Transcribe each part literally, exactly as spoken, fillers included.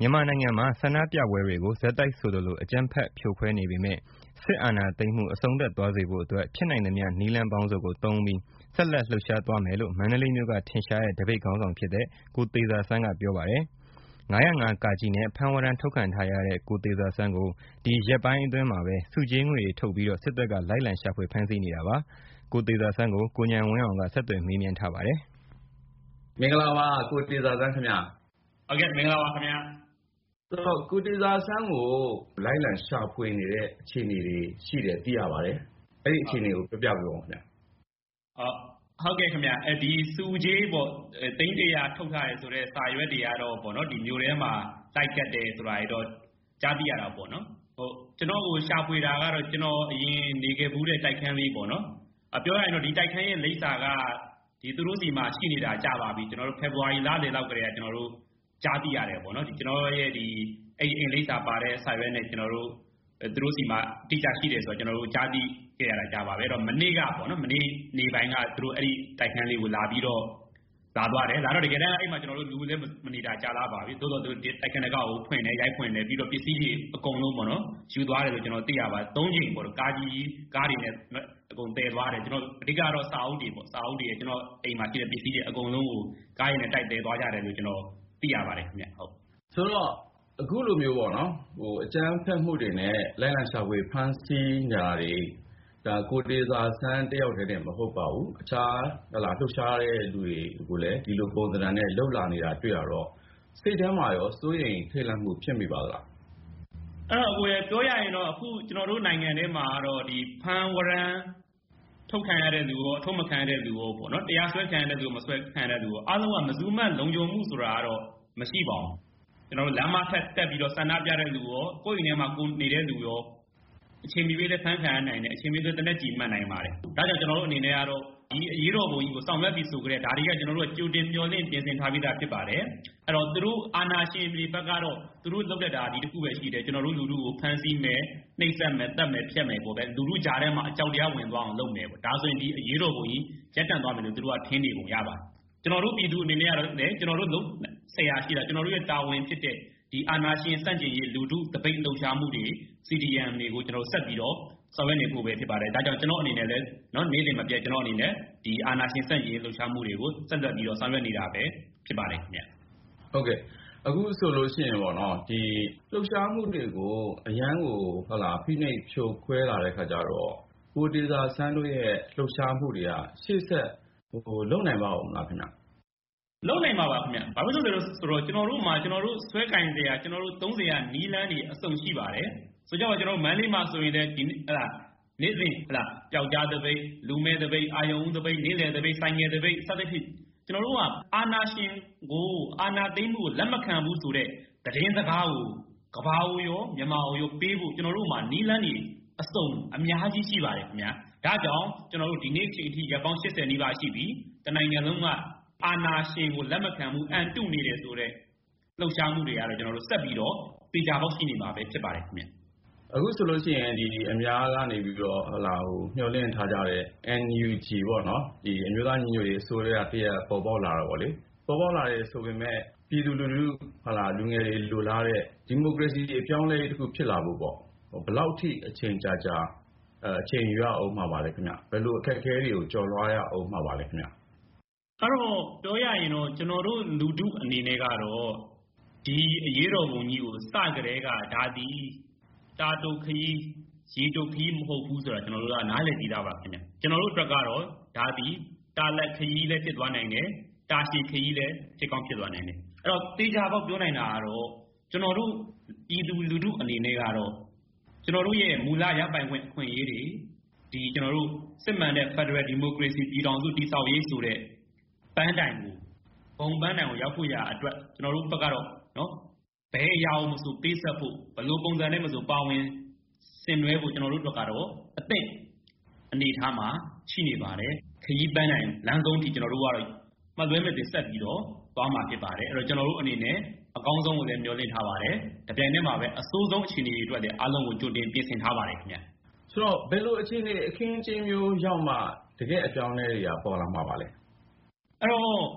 မြန်မာနိုင်ငံမှာဆန္ဒပြပွဲတွေကိုဆက်တိုက်ဆိုသလိုအကြမ်းဖက်ဖြိုခွဲနေပေမဲ့စစ်အာဏာသိမ်းမှုအဆုံးသတ်သွားစေဖို့အတွက်ဖြစ်နိုင်သမျှနည်းလမ်းပေါင်းစုံကိုသုံးပြီးဆက်လက်လှုပ်ရှားသွားမယ်လို့မန္တလေးမြို့ကထင်ရှားတဲ့တပိတ်ခေါင်းဆောင်ဖြစ်တဲ့ကိုတေဇာဆန်းကပြောပါတယ်။၅၀၅ (က) နဲ့ဖမ်းဝရမ်းထုတ်ခံထားရတဲ့ကိုတေဇာဆန်းကိုဒီရက်ပိုင်းအတွင်းမှာပဲစုကြေးငွေတွေထုတ်ပြီးတော့စစ်တပ်ကလိုက်လံရှာဖွေဖမ်းဆီးနေတာပါ။ကိုတေဇာဆန်းကိုကိုဉာဏ်ဝင်းအောင်ကဆက်သွယ်မေးမြန်းထားပါတယ်။မင်္ဂလာပါကိုတေဇာဆန်းခင်ဗျာ။ဟုတ်ကဲ့မင်္ဂလာပါခင်ဗျာ။ဆိုတော့ကိုတေဇာဆန်းကိုလိုက်လံရှာဖွေနေတဲ့အခြေအနေတွေရှိတယ်သိရပါတယ်။အဲ့ဒီအခြေအနေကိုပြပြပေးပါဦးခင်ဗျာ။ဟုတ်ဟုတ်ကဲ့ခင်ဗျာ။အဲဒီစုကြေးပေါ့သိန်းတရာထုတ်ထားတယ်ဆိုတော့စာရွက်တွေကတော့ပေါ့နော်ဒီမျိုးထဲမှာတိုက်ကတ်တယ်ဆိုတာတွေတော့ကြားသိရတာပေါ့နော်။ဟုတ်ကျွန်တော်ကိုရှာဖွေတာကတော့ကျွန်တော်အရင်နေခဲ့ဘူးတဲ့တိုက်ခန်းလေးပေါ့နော်။အပြောရရင်တော့ဒီတိုက်ခန်းရဲ့လိပ်စာကဒီသူတို့စီမှာရှိနေတာကြာပါပြီကျွန်တော်တို့ဖေဖော်ဝါရီလလယ်လောက်ကတည်းကကျွန်တော်တို့ကြားသိရတယ်ပေါ့နော်ဒီကျွန်တော်ရဲ့ဒီအဲ့ဒီအင်လိပ်စာပါတဲ့စာရွက်နဲ့ကျွန်တော်တို့သူတို့စီမှာအတိအကျရှိတယ်ဆိုတော့ကျွန်တော်တို့ကြားသိခဲ့ရတာကြာပါပဲအဲ့တော့မနေ့ကပေါ့နော်မနေ့နေပိုင်းကသူတို့အဲ့ဒီတိုက်ခန်းလေးကိုလာပြီးတော့လာသွားတယ်လာတော့တကယ်တမ်းအဲ့မှာကျွန်တော်တို့လူလည်းမနေတာကြာလာပါပြီသို့တော့သူတိုက်ခန်းတကောက်ကိုဖွင့်နေရိုက်ဖွင့်နေပြီးတော့ပစ္စည်းတွေအကုန်လုံးပေါ့နော်ယူသွားတယ်လို့ကျွန်တော်သိရပါတယ်သုံးချိန်ပေါ့ကားကြီးကားတွေနဲ့အကုန်တည်သွားတယ်ကျွန်တော်အဓိကတော့စာအုပ်တွေပေါ့စာအုပ်တွေကျွန်တော်အိမ်မှာရှိတဲ့ပစ္စည်းတွေအကုန်လုံးကိုကားရည်နဲ့တိုက်တည်သွားကြတယ်လို့ကျွန်တော်သိရပါတယ်ခင်ဗျဟုတ်ဆိုတော့အခုလိုမျိုးပေါ့နော်ဟိုအကြမ်းဖက်မှုတွေနဲ့လိုက်လံရှာဖွေဖမ်းဆီးညာတွေဒါကိုတေဇာဆန်းတယောက်တည်းနဲ့မဟုတ်ပါဘူးအခြားဟလာလှုပ်ရှားတဲ့လူတွေကိုလည်းဒီလိုပုံစံနဲ့လှုပ်လာနေတာတွေ့ရတော့စိတ်ထဲမှာရောစိုးရိမ်ထိတ်လန့်မှုဖြစ်မိပါသလားအဲ့တော့ကိုယ်ပြောရရင်တော့အခုကျွန်တော်တို့နိုင်ငံထဲမှာတော့ဒီဖမ်းဝရမ်းထုတ်ခံရတဲ့လူရောအထုံးမခံရတဲ့လူရောပေါ့နော်တရားစွဲခံရတဲ့လူမစွဲခံရတဲ့လူရောအားလုံးကမစုမလုံခြုံမှုဆိုတာကတော့မရှိပါဘူးကျွန်တော်တို့လမ်းမထက်တက်ပြီးတော့ဆန္ဒပြတဲ့လူရောကိုယ့်အိမ်ထဲမှာကိုနေတဲ့လူရောအချိန်မီလေးဖမ်းခံရနိုင်တယ်အချိန်မီလေးတနက်ကြီးမှတ်နိုင်ပါတယ်ဒါကြောင့်ကျွန်တော်တို့အနေနဲ့ကတော့ဒီအရေးတော်ပုံကြီးကိုစောင့်လက်ပြီးဆိုကြတဲ့ဒါတွေကကျွန်တော်တို့ကြိုတင်မျှော်လင့်ပြင်ဆင်ထားပြီးသားဖြစ်ပါတယ်အဲ့တော့သူတို့အာဏာရှင်တွေဘက်ကတော့သူတို့လုပ်တဲ့ဒါဒီတစ်ခုပဲရှိတယ်ကျွန်တော်တို့လူလူကိုဖမ်းဆီးမယ်နှိပ်စက်မယ်တတ်မယ်ဖျက်မယ်ပေါ့ပဲလူလူကြားထဲမှာအကြောက်တရားဝင်သွားအောင်လုပ်မယ်ပေါ့ဒါဆိုရင်ဒီအရေးတော်ပုံကြီးရပ်တန့်သွားမယ်လို့သူတို့ကထင်နေပုံရပါတယ်ကျွန်တော်တို့ပြည်သူအနေနဲ့ကတော့လည်းကျွန်တော်တို့လုံးဆရာရှိတာကျွန်တော်တို့ရဲ့တာဝန်ဖြစ်တဲ့ဒီအာဏာရှင်စန့်ကျင်ရေးလူထုတပိတ်လှုပ်ရှားမှုတွေ C D M တွေကိုကျွန်တော်ဆက်ပြီးတော့ဆောင်ရွက်နေဖို့ပဲဖြစ်ပါတယ်ဒါကြောင့်ကျွန်တော်အနေနဲ့လည်းเนาะနေ့စဉ်မပြတ်ကျွန်တော်အနေနဲ့ဒီအာဏာရှင်စန့်ကျင်ရေးလှုပ်ရှားမှုတွေကိုဆက်လက်ပြီးတော့ဆောင်ရွက်နေတာပဲဖြစ်ပါတယ်ခင်ဗျဟုတ်ကဲ့အခုဆိုလို့ရှိရင်ပေါ့နော်ဒီလှုပ်ရှားမှုတွေကိုအရန်ကိုဟုတ်လားဖိနှိပ်ဖြိုခွဲလာတဲ့ခါကျတော့ကိုတေဇာဆန်းတို့ရဲ့လှုပ်ရှားမှုတွေကရှေ့ဆက်ဟိုလုံနိုင်ပါဦးမလားခင်ဗျလုံနိုင်ပါပါခင်ဗျဘာဖြစ်လို့လဲဆိုတော့ကျွန်တော်တို့မှာကျွန်တော်တို့ဆွဲကင်စရာကျွန်တော်တို့သုံးစရာနီးလန်းတွေအစုံရှိပါတယ်ဆိုကြတော့ကျွန်တော်မန်းလေးမှာဆိုရင်လည်းဒီဟလာနေ့စဉ်ဟလာပျောက်ကြားတပိတ်လူမဲတပိတ်အာယုံတပိတ်နေ့လယ်တပိတ်ဆိုင်ငယ်တပိတ်စသဖြင့်ကျွန်တော်တို့ကအာနာရှင်ကိုအာနာသိမ့်မှုကိုလက်မခံဘူးဆိုတဲ့သတင်းစကားကိုကဘာအိုရောမြန်မာအိုရောပေးဖို့ကျွန်တော်တို့မှာနီးလန်းတွေအစုံအများကြီးရှိပါတယ်ခင်ဗျာဒါကြောင့်ကျွန်တော်တို့ဒီနေ့ချိန်အထိရပ်ပေါင်း၈၀နီးပါးရှိပြီတနိုင်ငံလုံးကအာဏာရှင်ကိုလက်မခံဘူးအန်တုနေတယ်ဆိုတော့လှုပ်ရှားမှုတွေကတော့ကျွန်တော်တို့ဆက်ပြီးတော့ပေချာပေါက်ရှိနေမှာပဲဖြစ်ပါတယ်ခင်ဗျအခုဆိုလို့ရှိရင်ဒီအများကနေပြီးတော့ဟလာဟိုမျှော်လင့်ထားကြတဲ့ N U G ပေါ့နော်ဒီအမျိုးသားညီညွတ်ရေးအစိုးရတရားပေါ်ပေါက်လာတော့ဗောလေပေါ်ပေါက်လာတဲ့ဆိုပေမဲ့ပြည်သူလူထုဟလာလူငယ်တွေလိုလားတဲ့ဒီမိုကရေစီအပြောင်းလဲတစ်ခုဖြစ်လာဖို့ပေါ့ဘယ်လောက်ထိအချိန်ကြာကြာအချိန်ယူရအောင်မှာပါလဲခင်ဗျဘယ်လိုအခက်အခဲတွေကိုကျော်လွှားရအောင်မှာပါလဲခင်ဗျအဲ့တော့ပြောရရင်တော့ကျွန်တော်တို့လူထုအနေနဲ့ကတော့ဒီအရေးတော်ပုံကြီးကိုစကြတဲ့ကဒါဒီတာတုခီးရေတုခီးမဟုတ်ဘူးဆိုတာကျွန်တော်တို့ကနားလည်ကြည့်တာပါခင်ဗျကျွန်တော်တို့အတွက်ကတော့ဒါဒီတာလက်ခီးလည်းဖြစ်သွားနိုင်တယ်တာရှည်ခီးလည်းဖြစ်ကောင်းဖြစ်သွားနိုင်တယ်အဲ့တော့တေချာပေါက်ပြောနိုင်တာကတော့ကျွန်တော်တို့ပြည်သူလူထုအနေနဲ့ကတော့ကျွန်တော်တို့ရဲ့မူလရပိုင်ခွင့်အခွင့်အရေးတွေဒီကျွန်တော်တို့စစ်မှန်တဲ့ Federal Democracy ပြည်ထောင်စုတည်ဆောက်ရေးဆိုတဲ့ပန်းတိုင်ကိုဘုံပန်းတိုင်ကိုရောက်ဖို့ရအတွက်ကျွန်တော်တို့ဘက်ကတော့နော်ဘယ်အရာကိုမဆိုပေးဆက်ဖို့ဘယ်လိုပုံစံနဲ့မဆိုပါဝင်ဆင်နွှဲဖို့ကျွန်တော်တို့ဘက်ကတော့အသင့်အနေထားမှာရှိနေပါတယ်ခရီးပန်းတိုင်လမ်းဆုံးထိကျွန်တော်တို့ကတော့မှတ်လွဲမဲ့တင်ဆက်ပြီးတော့သွားမှာဖြစ်ပါတယ်အဲ့တော့ကျွန်တော်တို့အနေနဲ့အကောင်းဆုံးကိုလည်းမျှော်လင့်ထားပါတယ်တပြိုင်တည်းမှာပဲအဆိုးဆုံးအခြေအနေတွေအတွက်လည်းအားလုံးကိုကြိုတင်ပြင်ဆင်ထားပါတယ်ခင်ဗျဆိုတော့ဘယ်လိုအခြေအနေအခင်းအကျင်းမျိုးရောက်မှတကယ်အပြောင်းအလဲတွေကပေါ်လာမှာပါလဲအဲ့တော့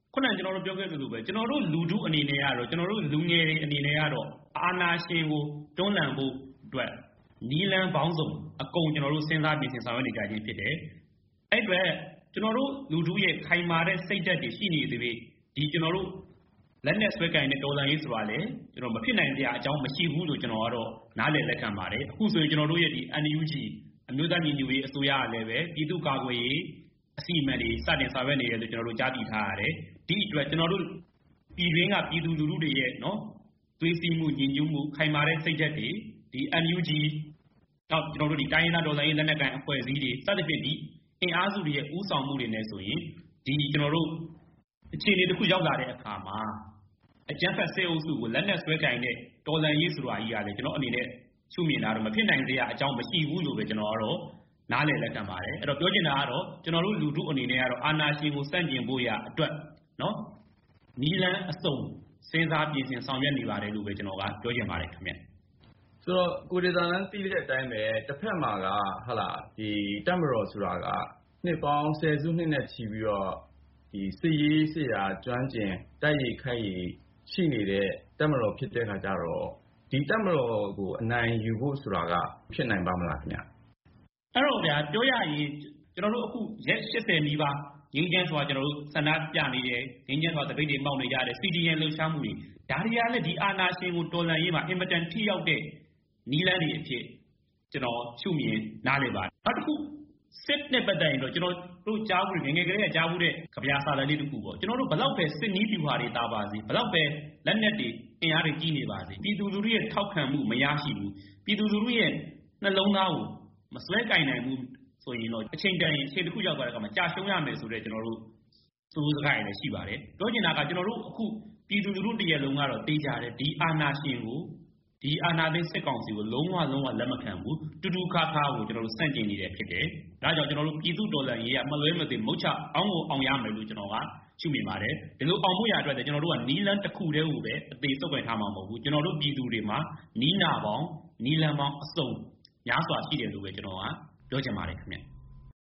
ခုနကကျွန်တော်တို့ပြောခဲ့သလိုပဲကျွန်တော်တို့လူထုအနေနဲ့ကတော့ကျွန်တော်တို့လူငယ်တွေအနေနဲ့ကတော့အာဏာရှင်ကိုတွန်းလှန်ဖို့အတွက်နီလန်းပေါင်းစုံအကုန်ကျွန်တော်တို့စဉ်းစားပြင်ဆင်ဆောင်ရွက်နေကြခြင်းဖြစ်တယ်။အဲ့အတွက်ကျွန်တော်တို့လူထုရဲ့ခိုင်မာတဲ့စိတ်ဓာတ်တွေရှိနေသေးပေဒီကျွန်တော်တို့လက်နဲ့ဆွဲကင်တဲ့တော်လှန်ရေးဆိုတာလေကျွန်တော်မဖြစ်နိုင်တဲ့အကြောင်းမရှိဘူးလို့ကျွန်တော်ကတော့နားလည်လက်ခံပါတယ်။အခုဆိုရင်ကျွန်တော်တို့ရဲ့ဒီ N U G အမျိုးသားညီညွတ်ရေးအစိုးရကလည်းပဲပြည်သူ့ကာကွယ်ရေးအစီအမံတွေစတင်ဆောင်ရွက်နေတယ်လို့ကျွန်တော်တို့ကြားသိထားရတယ်။ဒီအတွက်ကျွန်တော်တို့ပြည်တွင်းကပြည်သူလူထုတွေရဲ့နော်သွေးစည်းမှုညီညွတ်မှုခိုင်မာတဲ့စိတ်ဓာတ်တွေဒီ N U G တော့ကျွန်တော်တို့ဒီတိုင်းရင်းသားတော်လှန်ရေးလက်နက်ကိုင်အဖွဲ့အစည်းတွေစသဖြင့်ဒီအင်အားစုတွေရဲ့ဥဆောင်မှုတွေနဲ့ဆိုရင်ဒီကျွန်တော်တို့အခြေအနေတစ်ခုရောက်လာတဲ့အခါမှာအကြမ်းဖက်စစ်အုပ်စုကိုလက်နက်ဆွဲကင်တဲ့တော်လှန်ရေးဆိုတာကြီးကလည်းကျွန်တော်အနေနဲ့ရှုမြင်တာတော့မဖြစ်နိုင်သေးတဲ့အကြောင်းမရှိဘူးလို့ပဲကျွန်တော်ကတော့နားလည်လက်ခံပါတယ်အဲ့တော့ပြောချင်တာကတော့ကျွန်တော်တို့လူထုအနေနဲ့ကတော့အာဏာရှင်ကိုစန့်ကျင်ဖို့ရအတွက်နော်နီလန်းအစုံစဉ်းစားပြင်ဆင်ဆောင်ရွက်နေပါတယ်လို့ပဲကျွန်တော်ကပြောချင်ပါတယ်ခင်ဗျဆိုတော့ကိုဒေတာလန်းသိတဲ့အတိုင်းပဲတစ်ဖက်မှာကဟာလာဒီတပ်မတော်ဆိုတာကနှစ်ပေါင်းဆယ်စုနှစ်နဲ့ချီပြီးတော့ဒီစစ်ရေးစစ်ရာကျွမ်းကျင်တိုက်ရိုက်ခိုက်ရရှိနေတဲ့တပ်မတော်ဖြစ်တဲ့ခါကျတော့ဒီတပ်မတော်ကိုအနိုင်ယူဖို့ဆိုတာကဖြစ်နိုင်ပါမလားခင်ဗျအဲ့တော့ဗျာပြောရရင်ကျွန်တော်တို့အခုရက်၈၀နီးပါးငင်းကျန်းဆိုတာကျွန်တော်တို့စန္ဒပြနေတယ်ငင်းကျန်းဆိုတာတပိတ်တွေပေါက်နေကြတယ် C D N လှုပ်ရှားမှုတွေဒါတွေကလည်းဒီအာဏာရှင်ကိုတော်လှန်ရေးမှာအင်မတန်ထိရောက်တဲ့နီလန်းတွေအဖြစ်ကျွန်တော်ရှုမြင်နားလည်ပါတယ်နောက်တစ်ခုစစ်နဲ့ပတ်သက်ရင်တော့ကျွန်တော်တို့ကြားဘူးငယ်ငယ်ကလေးကကြားဘူးတဲ့ကြပြာစာလေးတစ်ခုပေါ့ကျွန်တော်တို့ဘလောက်ပဲစစ်နီးပြူဟာတွေတာပါစေဘလောက်ပဲလက်နက်တွေအင်အားတွေကြီးနေပါစေပြည်သူလူထုရဲ့ထောက်ခံမှုမရရှိဘူးပြည်သူလူထုရဲ့နှလုံးသားကိုမစွဲကင်နိုင်ဘူးဆိုရင်တော့အချိန်တန်ရင်အချိန်တစ်ခုရောက်သွားတဲ့အခါမှာကြာရှုံးရမယ်ဆိုတော့ကျွန်တော်တို့စိုးစကားရည်လည်းရှိပါတယ်ပြောချင်တာကကျွန်တော်တို့အခုပြည်သူလူထုတရက်လုံးကတော့တေးကြတယ်ဒီအာဏာရှင်ကိုဒီအာဏာသိမ်းစစ်ကောင်စီကိုလုံးဝလုံးဝလက်မခံဘူးတူတူခါခါကိုကျွန်တော်တို့စန့်ကျင်နေတယ်ဖြစ်တယ်ဒါကြောင့်ကျွန်တော်တို့ပြည်သူတော်လှန်ရေးကမလွဲမသွေမုတ်ချအောင်ကိုအောင်ရမယ်လို့ကျွန်တော်ကရှုမြင်ပါတယ်ဒီလိုအောင်မှုရအတွက်ကျွန်တော်တို့ကနီလန်းတစ်ခုတည်းကိုပဲအသေးစုပ်ွယ်ထားမှာမဟုတ်ဘူးကျွန်တော်တို့ပြည်သူတွေမှာနီးနာပေါင်းနီလန်းပေါင်းအစုံများစွာရှိတယ်လို့ပဲကျွန်တော်ကပြောချင်ပါတယ်ခင်ဗျ